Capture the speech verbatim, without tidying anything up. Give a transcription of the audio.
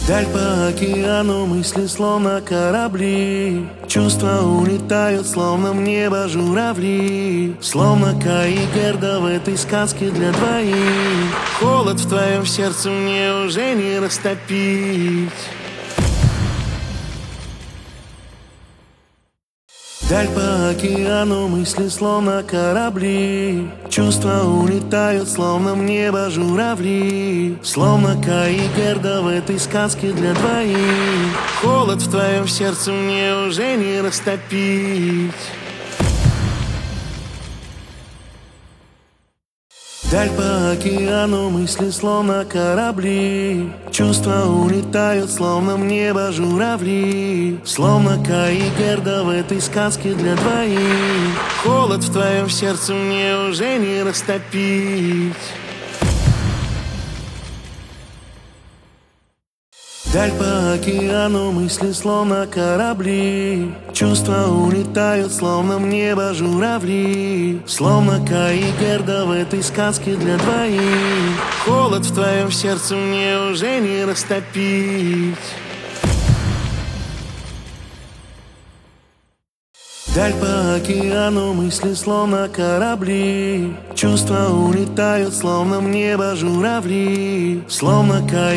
Даль по океану, мысли словно корабли. Чувства улетают, словно в небо журавли. Словно Кай и Герда в этой сказке для двоих. Холод в твоем сердце мне уже не растопить. Даль по океану, мысли словно корабли. Чувства улетают, словно в небо журавли. Словно Кай и Герда в этой сказке для двоих. Холод в твоем сердце мне уже не растопить. Даль по океану, мысли словно корабли. Чувства улетают, словно в небо журавли. Словно Кай и Герда в этой сказке для двоих. Холод в твоем сердце мне уже не растопить. Даль по океану, мысли словно корабли. Чувства улетают, словно в небо журавли. Словно Кай и Герда в этой сказке для двоих. Холод в твоем сердце мне уже не растопить. Даль по океану, мысли словно корабли. Чувства улетают, словно в небо журавли. Словно Кай